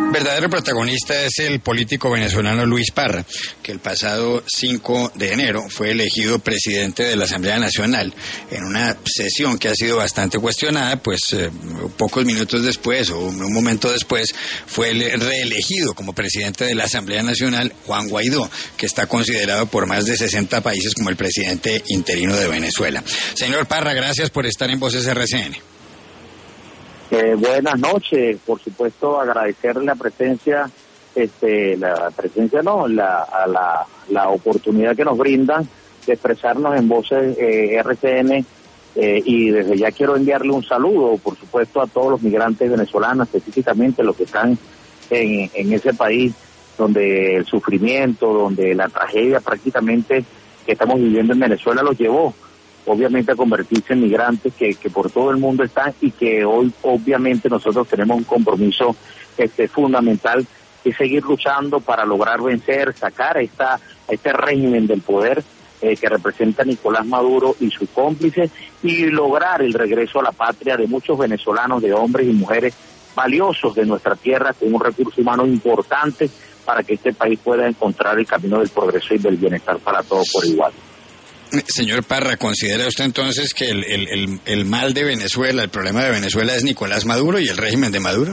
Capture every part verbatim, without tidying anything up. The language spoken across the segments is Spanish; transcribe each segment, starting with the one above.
verdadero protagonista es el político venezolano Luis Parra, que el pasado cinco de enero fue elegido presidente de la Asamblea Nacional en una sesión que ha sido bastante cuestionada, pues eh, pocos minutos después o un momento después fue reelegido como presidente de la Asamblea Nacional Juan Guaidó, que está considerado por más de sesenta países como el presidente interino de Venezuela. Señor Parra, gracias por estar en Voces R C N. Eh, buenas noches, por supuesto agradecerle la presencia, este, la presencia no, la, a la, la oportunidad que nos brindan de expresarnos en Voces eh, R C N eh, y desde ya quiero enviarle un saludo, por supuesto, a todos los migrantes venezolanos, específicamente los que están en, en ese país donde el sufrimiento, donde la tragedia prácticamente que estamos viviendo en Venezuela los llevó obviamente a convertirse en migrantes que, que por todo el mundo están y que hoy obviamente nosotros tenemos un compromiso este fundamental de seguir luchando para lograr vencer, sacar a, esta, a este régimen del poder eh, que representa Nicolás Maduro y sus cómplices y lograr el regreso a la patria de muchos venezolanos, de hombres y mujeres valiosos de nuestra tierra con un recurso humano importante para que este país pueda encontrar el camino del progreso y del bienestar para todos por igual. Señor Parra, ¿considera usted entonces que el, el, el, el mal de Venezuela, el problema de Venezuela es Nicolás Maduro y el régimen de Maduro?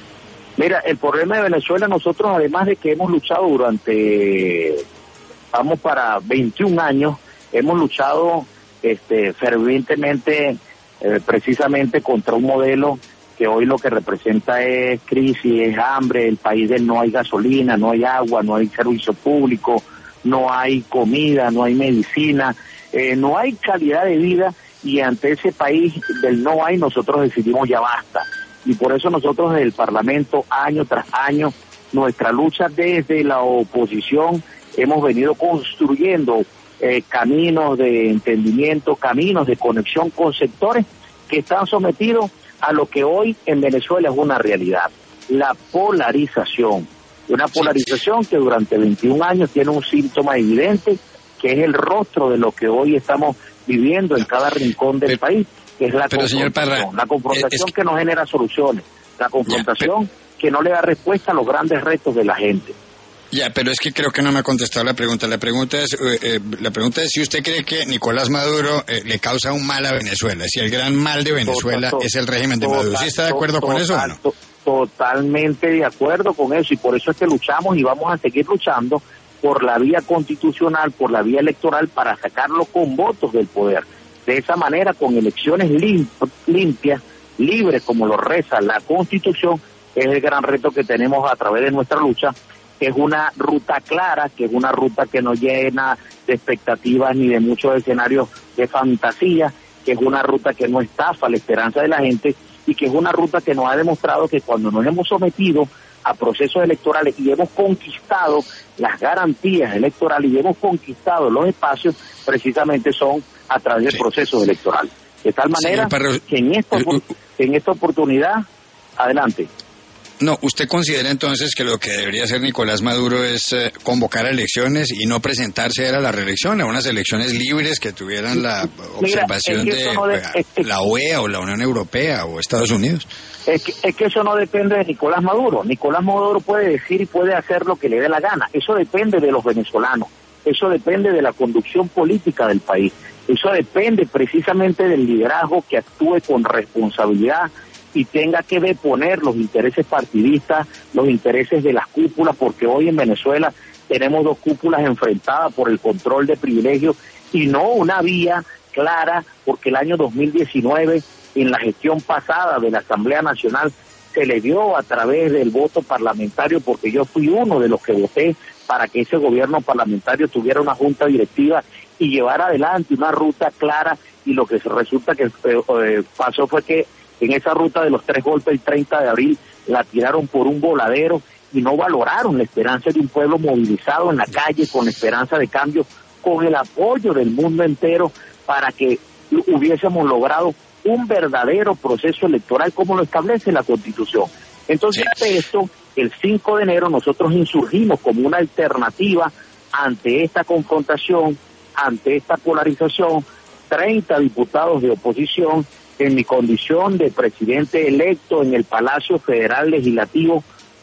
Mira, el problema de Venezuela, nosotros además de que hemos luchado durante, vamos para veintiún años, hemos luchado este, fervientemente eh, precisamente contra un modelo que hoy lo que representa es crisis, es hambre, el país del no hay gasolina, no hay agua, no hay servicio público, no hay comida, no hay medicina, eh, no hay calidad de vida y ante ese país del no hay nosotros decidimos ya basta y por eso nosotros desde el Parlamento año tras año nuestra lucha desde la oposición hemos venido construyendo eh, caminos de entendimiento, caminos de conexión con sectores que están sometidos a lo que hoy en Venezuela es una realidad, la polarización. Una polarización que durante veintiún años tiene un síntoma evidente, que es el rostro de lo que hoy estamos viviendo en cada rincón del pero, país, que es la pero, confrontación, Parra, la confrontación es... que no genera soluciones, la confrontación ya, pero... que no le da respuesta a los grandes retos de la gente. Ya, pero es que creo que no me ha contestado la pregunta. La pregunta es, eh, eh, la pregunta es si usted cree que Nicolás Maduro eh, le causa un mal a Venezuela, si el gran mal de Venezuela total, es el régimen de total, Maduro. ¿Sí está de acuerdo total, con eso total, o no? Totalmente de acuerdo con eso y por eso es que luchamos y vamos a seguir luchando por la vía constitucional, por la vía electoral para sacarlo con votos del poder. De esa manera, con elecciones limp limpias, libres como lo reza la Constitución, es el gran reto que tenemos a través de nuestra lucha, que es una ruta clara, que es una ruta que no llena de expectativas ni de muchos escenarios de fantasía, que es una ruta que no estafa la esperanza de la gente y que es una ruta que nos ha demostrado que cuando nos hemos sometido a procesos electorales y hemos conquistado las garantías electorales y hemos conquistado los espacios, precisamente son a través de sí. procesos electorales. De tal manera Parra, que en esta, en esta oportunidad, adelante. No, ¿usted considera entonces que lo que debería hacer Nicolás Maduro es eh, convocar a elecciones y no presentarse a la reelección, a unas elecciones libres que tuvieran la Mira, observación es que de, no de de es, la O E A o la Unión Europea o Estados Unidos? Es que, es que eso no depende de Nicolás Maduro. Nicolás Maduro puede decir y puede hacer lo que le dé la gana. Eso depende de los venezolanos. Eso depende de la conducción política del país. Eso depende precisamente del liderazgo que actúe con responsabilidad y tenga que deponer los intereses partidistas, los intereses de las cúpulas, porque hoy en Venezuela tenemos dos cúpulas enfrentadas por el control de privilegios y no una vía clara, porque el año dos mil diecinueve, en la gestión pasada de la Asamblea Nacional, se le dio a través del voto parlamentario, porque yo fui uno de los que voté para que ese gobierno parlamentario tuviera una junta directiva y llevara adelante una ruta clara, y lo que resulta que eh, pasó fue que en esa ruta de los tres golpes el treinta de abril la tiraron por un voladero y no valoraron la esperanza de un pueblo movilizado en la calle con la esperanza de cambio, con el apoyo del mundo entero para que hubiésemos logrado un verdadero proceso electoral como lo establece la Constitución. Entonces, ante esto, el cinco de enero nosotros insurgimos como una alternativa ante esta confrontación, ante esta polarización, treinta diputados de oposición, en mi condición de presidente electo en el Palacio Federal Legislativo,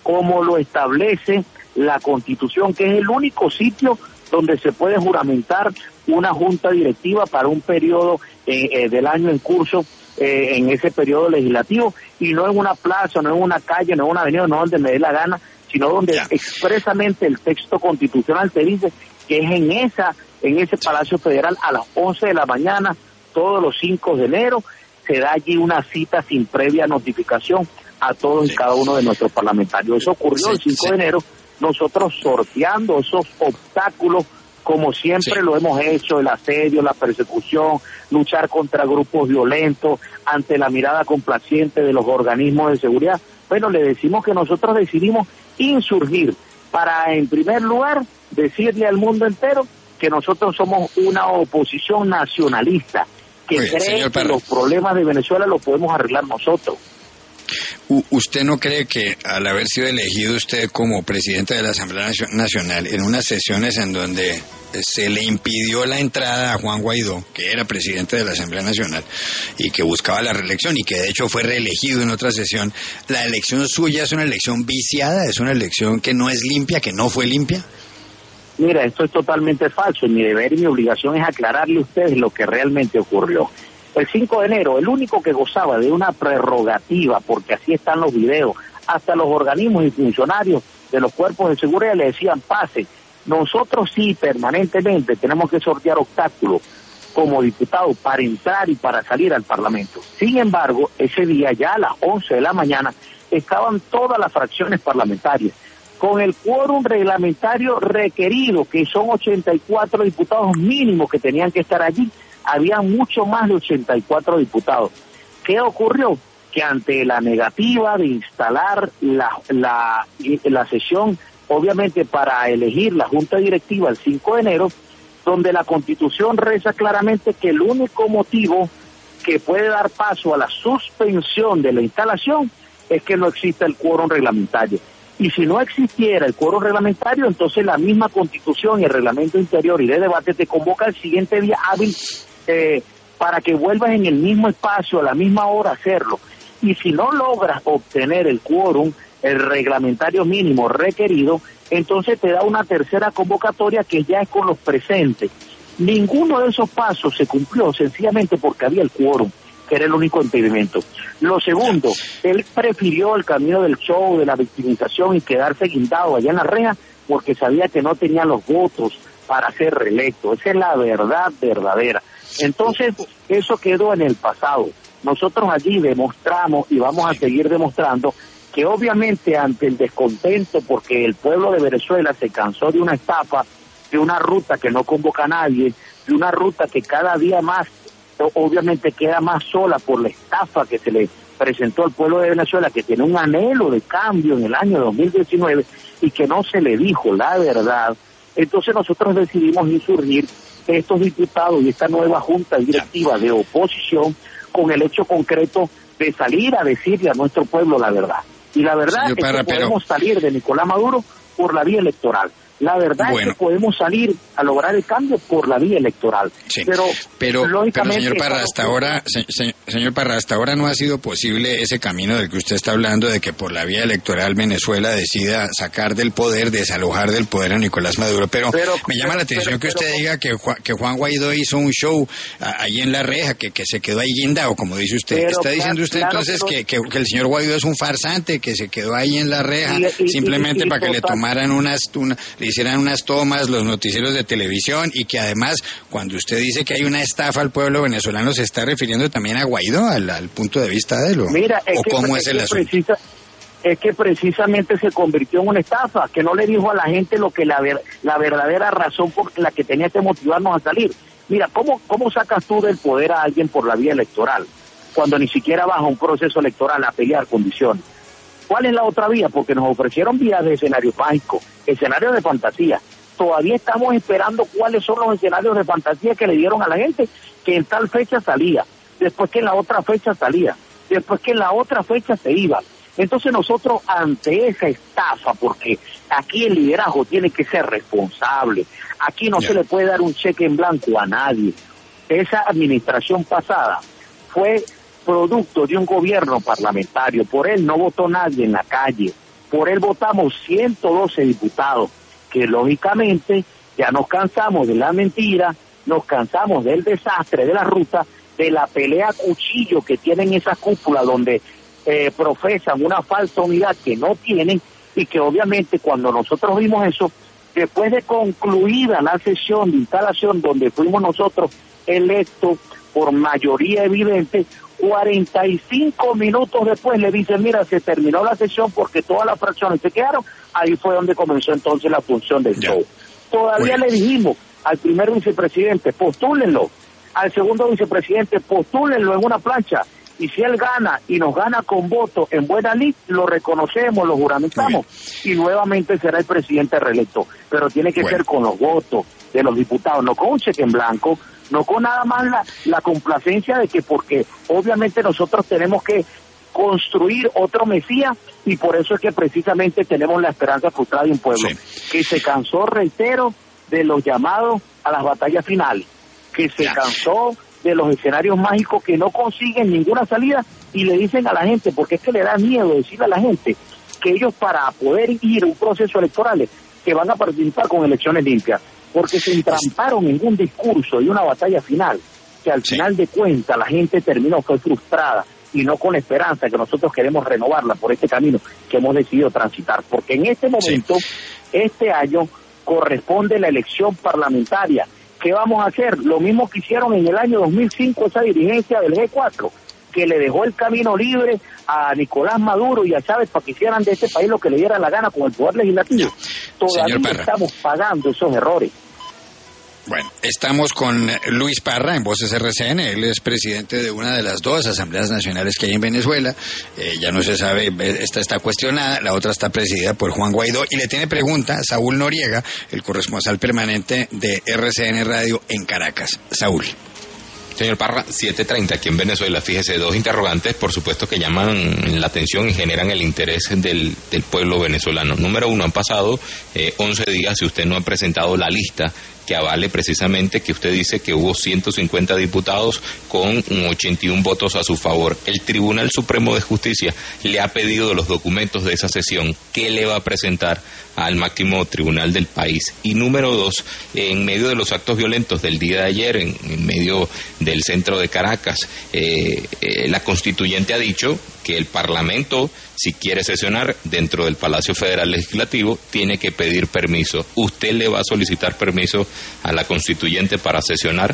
como lo establece la Constitución, que es el único sitio donde se puede juramentar una junta directiva para un periodo eh, eh, del año en curso, eh, en ese periodo legislativo, y no en una plaza, no en una calle, no en una avenida, no donde me dé la gana, sino donde yeah. expresamente el texto constitucional te dice que es en esa, en ese Palacio Federal a las once de la mañana, todos los cinco de enero, se da allí una cita sin previa notificación a todos sí. y cada uno de nuestros parlamentarios. Eso ocurrió sí, el cinco sí. de enero, nosotros sorteando esos obstáculos como siempre sí. lo hemos hecho, el asedio, la persecución, luchar contra grupos violentos, ante la mirada complaciente de los organismos de seguridad. Bueno, le decimos que nosotros decidimos insurgir para, en primer lugar, decirle al mundo entero que nosotros somos una oposición nacionalista, que Oye, cree que los problemas de Venezuela los podemos arreglar nosotros. ¿Usted no cree que al haber sido elegido usted como presidente de la Asamblea Nacional en unas sesiones en donde se le impidió la entrada a Juan Guaidó, que era presidente de la Asamblea Nacional y que buscaba la reelección y que de hecho fue reelegido en otra sesión, la elección suya es una elección viciada, es una elección que no es limpia, que no fue limpia? Mira, esto es totalmente falso. Mi deber y mi obligación es aclararle a ustedes lo que realmente ocurrió. El cinco de enero, el único que gozaba de una prerrogativa, porque así están los videos, hasta los organismos y funcionarios de los cuerpos de seguridad le decían pase. Nosotros sí, permanentemente, tenemos que sortear obstáculos como diputados para entrar y para salir al Parlamento. Sin embargo, ese día, ya a las once de la mañana, estaban todas las fracciones parlamentarias, con el quórum reglamentario requerido, que son ochenta y cuatro diputados mínimos que tenían que estar allí. Había mucho más de ochenta y cuatro diputados. ¿Qué ocurrió? Que ante la negativa de instalar la, la, la sesión, obviamente para elegir la Junta Directiva el cinco de enero, donde la Constitución reza claramente que el único motivo que puede dar paso a la suspensión de la instalación es que no exista el quórum reglamentario. Y si no existiera el quórum reglamentario, entonces la misma Constitución y el reglamento interior y de debate te convoca el siguiente día hábil eh, para que vuelvas en el mismo espacio, a la misma hora a hacerlo. Y si no logras obtener el quórum, el reglamentario mínimo requerido, entonces te da una tercera convocatoria que ya es con los presentes. Ninguno de esos pasos se cumplió sencillamente porque había el quórum, que era el único impedimento. Lo segundo, él prefirió el camino del show, de la victimización y quedarse guindado allá en la reja porque sabía que no tenía los votos para ser reelecto. Esa es la verdad verdadera. Entonces, eso quedó en el pasado. Nosotros allí demostramos y vamos a seguir demostrando que obviamente ante el descontento porque el pueblo de Venezuela se cansó de una estafa, de una ruta que no convoca a nadie, de una ruta que cada día más obviamente queda más sola por la estafa que se le presentó al pueblo de Venezuela, que tiene un anhelo de cambio en el año dos mil diecinueve y que no se le dijo la verdad. Entonces nosotros decidimos insurgir estos diputados y esta nueva junta directiva de oposición con el hecho concreto de salir a decirle a nuestro pueblo la verdad. Y la verdad Señor es Parra, que podemos pero... salir de Nicolás Maduro por la vía electoral. La verdad bueno. es que podemos salir a lograr el cambio por la vía electoral. Sí, pero, pero, lógicamente, pero señor Parra, hasta ahora, se, se, señor Parra, hasta ahora no ha sido posible ese camino del que usted está hablando, de que por la vía electoral Venezuela decida sacar del poder, desalojar del poder a Nicolás Maduro. Pero, pero me llama pero, la atención pero, que usted pero, diga que, que Juan Guaidó hizo un show ahí en la reja, que, que se quedó ahí guindado, como dice usted. Pero, ¿Está diciendo usted claro, entonces pero, que, que, que el señor Guaidó es un farsante, que se quedó ahí en la reja y, y, simplemente y, y, para que total. le tomaran unas... Una, hicieran unas tomas, los noticieros de televisión, y que además, cuando usted dice que hay una estafa al pueblo venezolano, se está refiriendo también a Guaidó, al, al punto de vista de él, ¿o, Mira, es o que, cómo es, es el es asunto? Precisa, es que precisamente se convirtió en una estafa, que no le dijo a la gente lo que la, ver, la verdadera razón por la que tenía que motivarnos a salir. Mira, ¿cómo, ¿cómo sacas tú del poder a alguien por la vía electoral, cuando ni siquiera vas a un proceso electoral a pelear condiciones? ¿Cuál es la otra vía? Porque nos ofrecieron vías de escenario mágico, escenarios de fantasía. Todavía estamos esperando cuáles son los escenarios de fantasía que le dieron a la gente, que en tal fecha salía, después que en la otra fecha salía, después que en la otra fecha se iba. Entonces nosotros, ante esa estafa, porque aquí el liderazgo tiene que ser responsable, aquí no yeah. se le puede dar un cheque en blanco a nadie. Esa administración pasada fue producto de un gobierno parlamentario, por él no votó nadie en la calle, Por él votamos ciento doce diputados, que lógicamente ya nos cansamos de la mentira, nos cansamos del desastre de la ruta, de la pelea a cuchillo que tienen esas cúpulas donde eh, profesan una falsa unidad que no tienen, y que obviamente cuando nosotros vimos eso, después de concluida la sesión de instalación donde fuimos nosotros electos por mayoría evidente, cuarenta y cinco minutos después le dicen, mira, se terminó la sesión porque todas las fracciones se quedaron. Ahí fue donde comenzó entonces la función del show. Todavía le dijimos al primer vicepresidente, postúlenlo, al segundo vicepresidente, postúlenlo en una plancha, y si él gana y nos gana con votos en buena lid, lo reconocemos, lo juramentamos, y nuevamente será el presidente reelecto. Pero tiene que bueno. ser con los votos de los diputados, no con un cheque en blanco, no con nada más la, la complacencia de que, porque obviamente nosotros tenemos que construir otro Mesías, y por eso es que precisamente tenemos la esperanza frustrada de un pueblo sí. que se cansó, reitero, de los llamados a las batallas finales, que se ya. cansó de los escenarios mágicos que no consiguen ninguna salida, y le dicen a la gente, porque es que le da miedo decirle a la gente que ellos, para poder ir a un proceso electoral, que van a participar con elecciones limpias, porque se entramparon en un discurso y una batalla final, que al sí. final de cuentas la gente terminó, fue frustrada, y no con esperanza, que nosotros queremos renovarla por este camino que hemos decidido transitar, porque en este momento, sí. este año, corresponde la elección parlamentaria. ¿Qué vamos a hacer? Lo mismo que hicieron en el año dos mil cinco esa dirigencia del G cuatro, que le dejó el camino libre a Nicolás Maduro y a Chávez para que hicieran de este país lo que le diera la gana con el poder legislativo. Todavía estamos pagando esos errores. Bueno, estamos con Luis Parra en Voces R C N. Él es presidente de una de las dos asambleas nacionales que hay en Venezuela. Eh, ya no se sabe, esta está cuestionada, la otra está presidida por Juan Guaidó. Y le tiene pregunta a Saúl Noriega, el corresponsal permanente de R C N Radio en Caracas. Saúl. Señor Parra, siete treinta aquí en Venezuela. Fíjese, dos interrogantes, por supuesto, que llaman la atención y generan el interés del, del pueblo venezolano. Número uno, han pasado eh, once días y usted no ha presentado la lista que avale precisamente que usted dice que hubo ciento cincuenta diputados con ochenta y uno votos a su favor. El Tribunal Supremo de Justicia le ha pedido los documentos de esa sesión. ¿Qué le va a presentar al máximo tribunal del país? Y número dos, en medio de los actos violentos del día de ayer, en, en medio del centro de Caracas, eh, eh, la constituyente ha dicho que el Parlamento, si quiere sesionar dentro del Palacio Federal Legislativo, tiene que pedir permiso. ¿Usted le va a solicitar permiso a la constituyente para sesionar?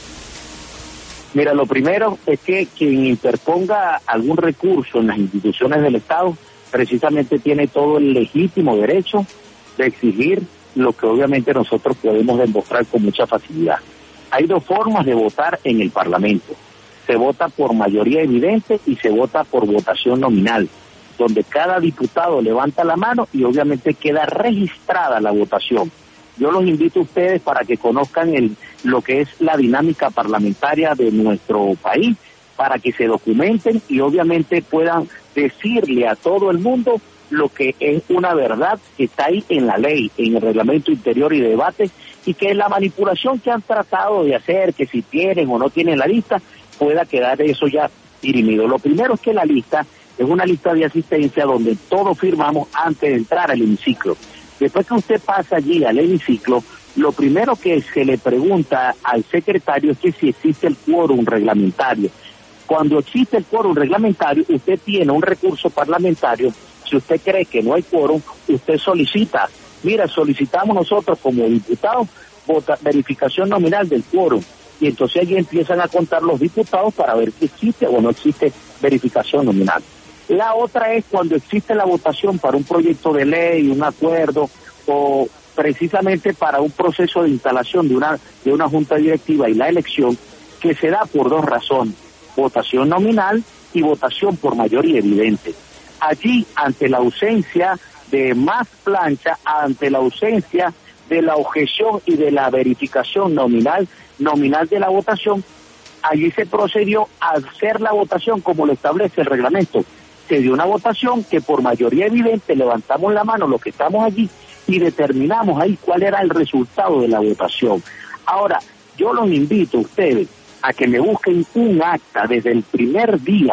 Mira, lo primero es que quien interponga algún recurso en las instituciones del Estado precisamente tiene todo el legítimo derecho de exigir lo que obviamente nosotros podemos demostrar con mucha facilidad. Hay dos formas de votar en el Parlamento. Se vota por mayoría evidente y se vota por votación nominal, donde cada diputado levanta la mano y obviamente queda registrada la votación. Yo los invito a ustedes para que conozcan el, lo que es la dinámica parlamentaria de nuestro país, para que se documenten y obviamente puedan decirle a todo el mundo lo que es una verdad que está ahí en la ley, en el reglamento interior y de debate, y que la manipulación que han tratado de hacer, que si tienen o no tienen la lista, pueda quedar eso ya dirimido. Lo primero es que la lista es una lista de asistencia donde todos firmamos antes de entrar al hemiciclo. Después que usted pasa allí al hemiciclo, lo primero que se le pregunta al secretario es que si existe el quórum reglamentario. Cuando existe el quórum reglamentario, usted tiene un recurso parlamentario. Si usted cree que no hay quórum, usted solicita. Mira, solicitamos nosotros como diputados vota, verificación nominal del quórum. Y entonces allí empiezan a contar los diputados para ver si existe o no existe verificación nominal. La otra es cuando existe la votación para un proyecto de ley, un acuerdo, o precisamente para un proceso de instalación de una, de una junta directiva y la elección, que se da por dos razones: votación nominal y votación por mayoría evidente. Allí, ante la ausencia de más plancha, ante la ausencia de la objeción y de la verificación nominal, nominal de la votación, allí se procedió a hacer la votación como lo establece el reglamento. Se dio una votación que por mayoría evidente levantamos la mano los que estamos allí y determinamos ahí cuál era el resultado de la votación. Ahora, yo los invito a ustedes a que me busquen un acta desde el primer día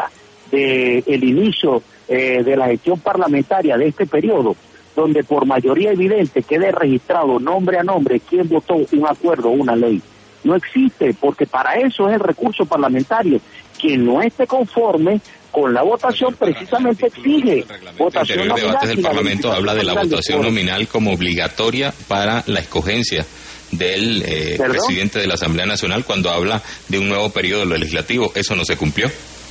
de el inicio eh, de la gestión parlamentaria de este periodo, donde por mayoría evidente quede registrado nombre a nombre quién votó un acuerdo o una ley. No existe, porque para eso es el recurso parlamentario. Quien no esté conforme con la votación precisamente exige votación nominal. El debates del y Parlamento habla de la votación nominal como obligatoria para la escogencia del eh, presidente de la Asamblea Nacional cuando habla de un nuevo periodo legislativo. ¿Eso no se cumplió?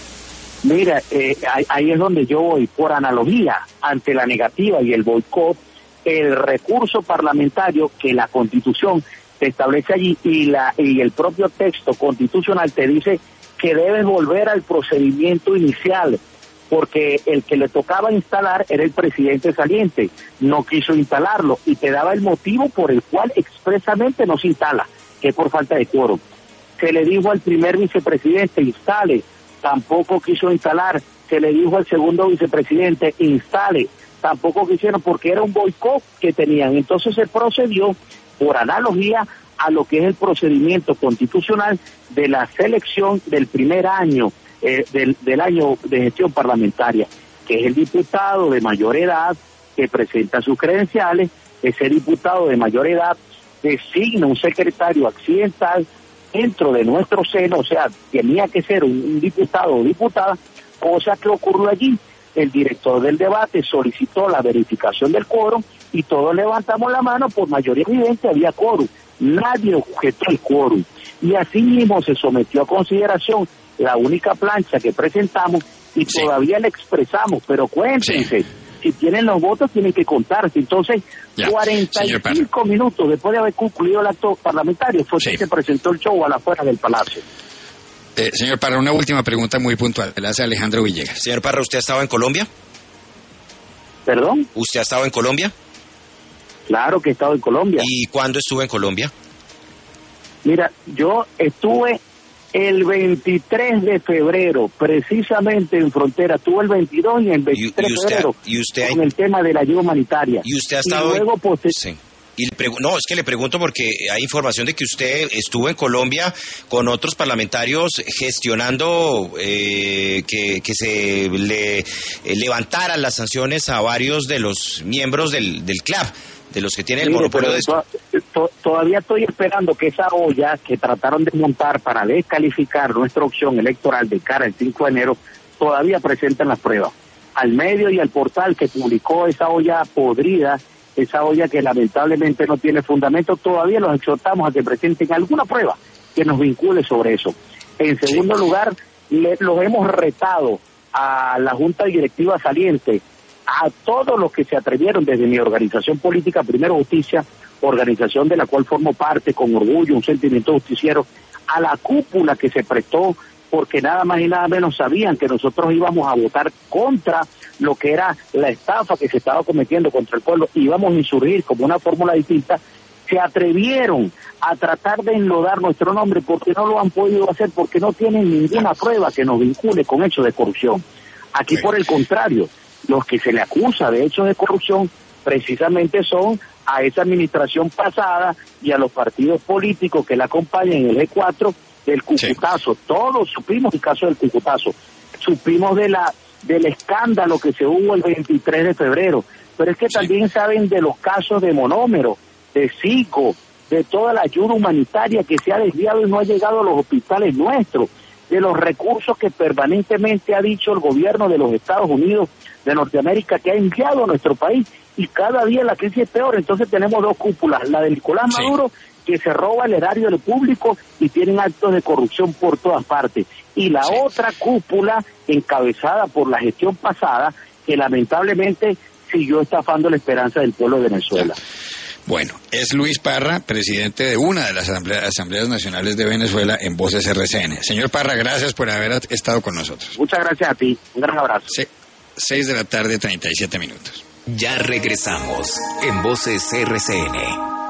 Mira, eh, ahí es donde yo voy. Por analogía, ante la negativa y el boicot, el recurso parlamentario que la Constitución te establece allí y la y el propio texto constitucional te dice que debes volver al procedimiento inicial, porque el que le tocaba instalar era el presidente saliente, no quiso instalarlo y te daba el motivo por el cual expresamente no se instala, que es por falta de quórum. Se le dijo al primer vicepresidente, instale, tampoco quiso instalar. Se le dijo al segundo vicepresidente, instale, tampoco quisieron, porque era un boicot que tenían. Entonces se procedió, por analogía, a lo que es el procedimiento constitucional de la selección del primer año, eh, del, del año de gestión parlamentaria, que es el diputado de mayor edad que presenta sus credenciales. Ese diputado de mayor edad designa un secretario accidental dentro de nuestro seno, o sea, tenía que ser un, un diputado o diputada, cosa que ocurrió allí. El director del debate solicitó la verificación del quórum y todos levantamos la mano, por mayoría evidente había quórum, nadie objetó el quórum, y así mismo se sometió a consideración la única plancha que presentamos y sí. todavía le expresamos, pero cuéntense, sí. si tienen los votos tienen que contarse. Entonces, ya. cuarenta y cinco minutos después de haber concluido el acto parlamentario fue sí. que se presentó el show a la afuera del Palacio. Eh, señor Parra, una última pregunta muy puntual, la hace Alejandro Villegas. Señor Parra, ¿usted ha estado en Colombia? ¿Perdón? ¿Usted ha estado en Colombia? Claro que he estado en Colombia. ¿Y cuándo estuvo en Colombia? Mira, yo estuve el veintitrés de febrero, precisamente en frontera. Estuve el veintidós y el veintitrés ¿Y, y usted, de febrero y usted con hay... el tema de la ayuda humanitaria. ¿Y usted ha estado...? Y luego, en... poster... sí. Y le pregu... No, es que le pregunto porque hay información de que usted estuvo en Colombia con otros parlamentarios gestionando eh, que, que se le eh, levantaran las sanciones a varios de los miembros del, del C L A P, de los que tienen el monopolio de esto. To, todavía estoy esperando que esa olla que trataron de montar para descalificar nuestra opción electoral de cara al cinco de enero, todavía presenten las pruebas. Al medio y al portal que publicó esa olla podrida, esa olla que lamentablemente no tiene fundamento, todavía los exhortamos a que presenten alguna prueba que nos vincule sobre eso. En segundo sí. lugar, le, los hemos retado a la Junta Directiva saliente, a todos los que se atrevieron desde mi organización política, Primero Justicia, organización de la cual formo parte con orgullo, un sentimiento justiciero, a la cúpula que se prestó, porque nada más y nada menos sabían que nosotros íbamos a votar contra lo que era la estafa que se estaba cometiendo contra el pueblo, íbamos a insurgir como una fórmula distinta. Se atrevieron a tratar de enlodar nuestro nombre porque no lo han podido hacer, porque no tienen ninguna prueba que nos vincule con hechos de corrupción. Aquí, por el contrario, los que se le acusa de hechos de corrupción precisamente son a esa administración pasada y a los partidos políticos que la acompañan en el G cuatro del Cucutazo. Sí. Todos supimos el caso del Cucutazo, supimos de la del escándalo que se hubo el veintitrés de febrero, pero es que sí. también saben de los casos de Monómero, de Zico, de toda la ayuda humanitaria que se ha desviado y no ha llegado a los hospitales nuestros, de los recursos que permanentemente ha dicho el gobierno de los Estados Unidos de Norteamérica que ha enviado a nuestro país, y cada día la crisis es peor. Entonces tenemos dos cúpulas, la de Nicolás sí. Maduro, que se roba el erario del público y tienen actos de corrupción por todas partes, y la sí. otra cúpula encabezada por la gestión pasada, que lamentablemente siguió estafando la esperanza del pueblo de Venezuela. Ya. Bueno, es Luis Parra, presidente de una de las asambleas, asambleas nacionales de Venezuela en Voces R C N. Señor Parra, gracias por haber estado con nosotros. Muchas gracias a ti, un gran abrazo. Sí, seis de la tarde, treinta y siete minutos. Ya regresamos en Voces R C N.